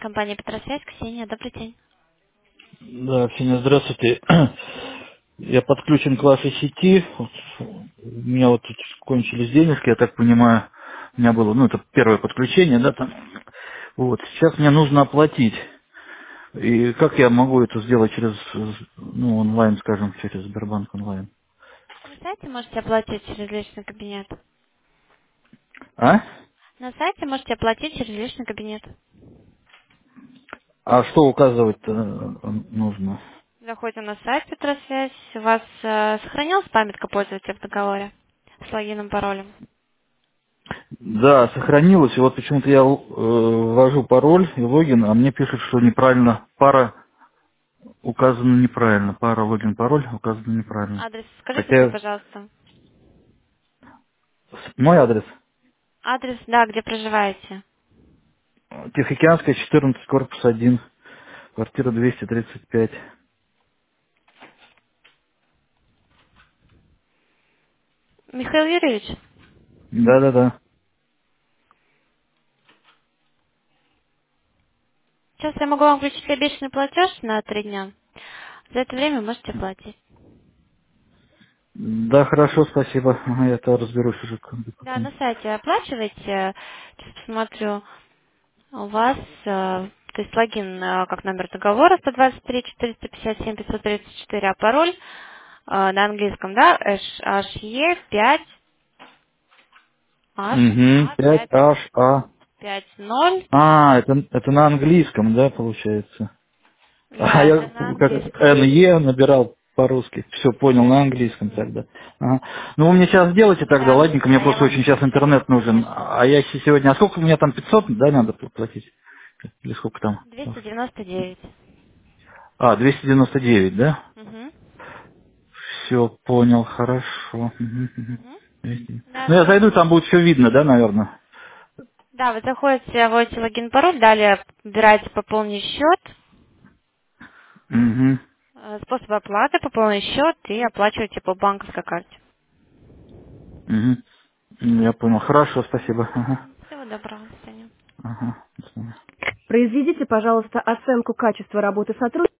Компания Петросвязь, Ксения, добрый день. Да, Ксения, здравствуйте. Я подключен к вашей сети. Вот, у меня вот тут кончились денежки, я так понимаю. У меня было, ну, это первое подключение, да, там. Вот, сейчас мне нужно оплатить. И как я могу это сделать через, ну, онлайн, скажем, через Сбербанк онлайн? На сайте можете оплатить через личный кабинет. А? На сайте можете оплатить через личный кабинет. А что указывать-то нужно? Заходите на сайт Петросвязь. У вас сохранилась памятка пользователя в договоре с логином, паролем? Да, сохранилось. И вот почему-то я ввожу пароль и логин, а мне пишут, что неправильно. Пара указана неправильно. Пара логин, пароль указана неправильно. Адрес скажите мне, Хотя пожалуйста. мой адрес Адрес, да, где проживаете. Тихоокеанская, 14, корпус 1, квартира 235. Михаил Юрьевич, Да-да-да. сейчас я могу вам включить обещанный платеж на 3 дня. За это время можете оплатить. Да, хорошо, спасибо. Ага, я-то разберусь уже. Да, на сайте оплачивайте. Сейчас посмотрю. У вас, то есть логин как номер договора 123 457 534, а пароль на английском, да, HE 5 Угу. HA 5 5HA. 50. Это на английском, да, получается? А Да, я это на как английском. NE набирал по-русски. Все понял на английском тогда. Ага. Ну, вы мне сейчас сделайте тогда, Да, ладненько, мне да, я просто вам очень сейчас сейчас, интернет нужен. конечно. А я сегодня... А сколько у меня там, 500, да, надо платить? Или сколько там? 299. 299, да? Угу. Все, понял, хорошо. Мгм, мгм. Угу. 200. Да, Ну, я зайду, там будет все видно, да, наверное? да, вы заходите, вводите логин, пароль, далее выбираете пополнить счет, Угу, способ оплаты, пополнить счет и оплачиваете по банковской карте. угу. Я понял. Хорошо, спасибо. Ага, Всего доброго, до свидания. ага. До свидания. Произведите, пожалуйста, оценку качества работы сотрудника.